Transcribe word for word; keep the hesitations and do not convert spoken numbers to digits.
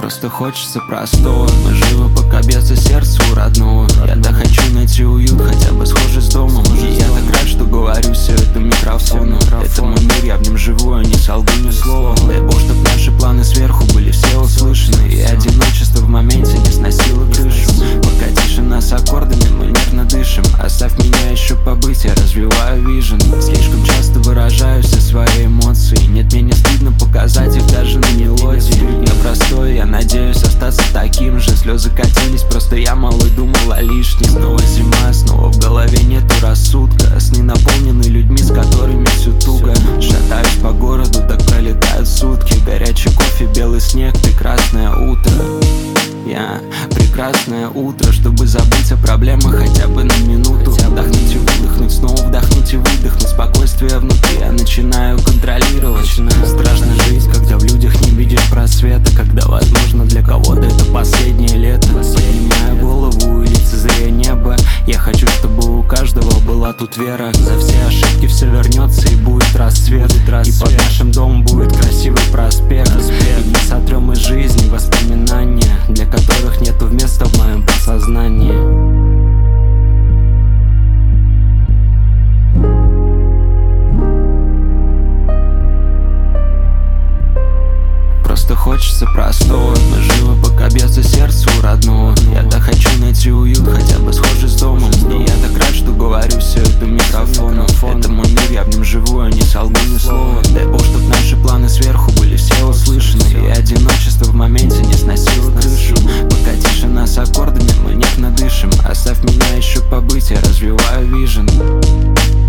Просто хочется простого. Мы живы, пока бьется сердце у родного. Я так хочу найти уют, хотя бы схожий с домом. И я так рад, что говорю все это микрофону. Это мой мир, я в нем живу, а не солгу ни слова. Дай Бог, чтоб наши планы сверху были все услышаны, и одиночество в моменте не сносило крышу. Пока тишина с аккордами, мы нервно дышим. Оставь меня еще побыть, я развиваю вижен. Слишком часто выражаю все свои эмоции. Нет, мне не стыдно показать их даже на мелодии. Я простой, я надеюсь остаться таким же. Слезы катились, просто я малой думал о лишнем. Снова зима, снова в голове нету рассудка. Сны наполнены людьми, с которыми все туго. Шатаюсь по городу, так пролетают сутки. Горячий кофе, белый снег, прекрасное утро. Я прекрасное утро, чтобы забыть о проблемах хотя бы на минуту. Вдохнуть и выдохнуть, снова вдохнуть и выдохнуть. Спокойствие внутри я начинаю контролировать. Страшно жить, когда в людях не видишь просвета, когда, возможно, для кого-то это последнее лето. Поднимаю голову и лицезрея небо. Я хочу, чтобы у каждого была тут вера. За все ошибки все вернется и будет расцвет. И под нашим домом будет красивый проспект. И мы сотрем из жизни воспоминания, для которых нету места в моем подсознании. Просто хочется простого. Мы живы, пока бьется сердце у родного. Я так хочу найти уют, хотя бы схожий с домом. И я так рад, что говорю все это микрофону. Это мой мир, я в нем живу, а не солгу ни слова. Дай Бог, чтоб наши планы сверху были все услышаны, и одиночество в моменте не сносило крышу. Пока тишина с аккордами, мы нервно дышим. Оставь меня еще побыть, я развиваю вижен.